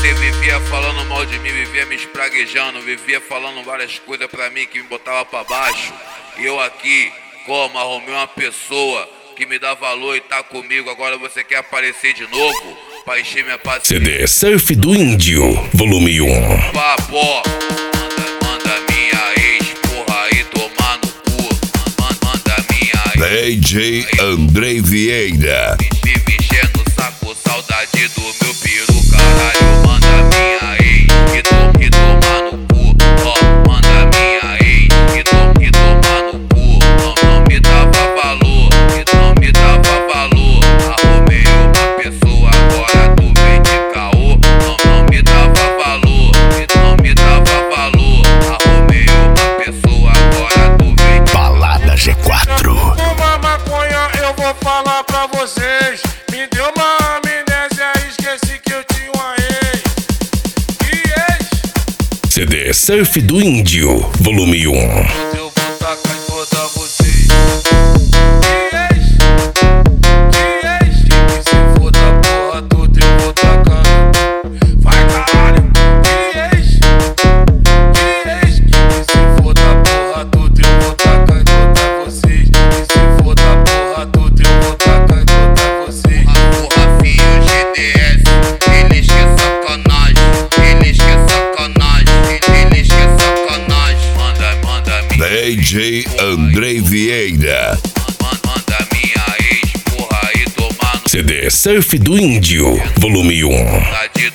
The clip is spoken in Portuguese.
Você vivia falando mal de mim, vivia me espraguejando, vivia falando várias coisas pra mim que me botava pra baixo. E eu aqui, como arrumei uma pessoa que me dá valor e tá comigo, agora você quer aparecer de novo pra encher minha paciência. CD Surf do Índio, volume 1. Papo, manda minha ex, porra, aí tomar no cu. Manda minha ex. DJ Andrei Vieira. Me mexendo no saco, saudade do meu peru, caralho. Manda minha ex, que tomar no cu. Ó, manda minha ex, que tomar no cu. Não me dava valor, que não me dava valor. Arrumei uma pessoa, agora tu vem de caô. Não me dava valor, que não me dava valor. Arrumei uma pessoa, agora tu vem de Balada G4. Uma maconha eu vou falar pra vocês. Me deu uma amnésia, esqueci que eu tinha uma ex. Que ex? CD Surf do Índio, volume 1. eu vou tacar em toda vocês. Que ex? Que ex? Que se for da porra toda eu vou tacar. Vai caralho. Que ex? Que ex? Que se for da porra toda eu vou tacar em toda vocês. Que se for da porra toda eu vou tacar em toda vocês. O Rafinho GDS, eles que é sacanagem, eles que é sacanagem, eles que é sacanagem. Manda minha DJ Andrei Vieira. manda minha ex, porra, aí tomar no CD Surf do Índio, volume 1. cidade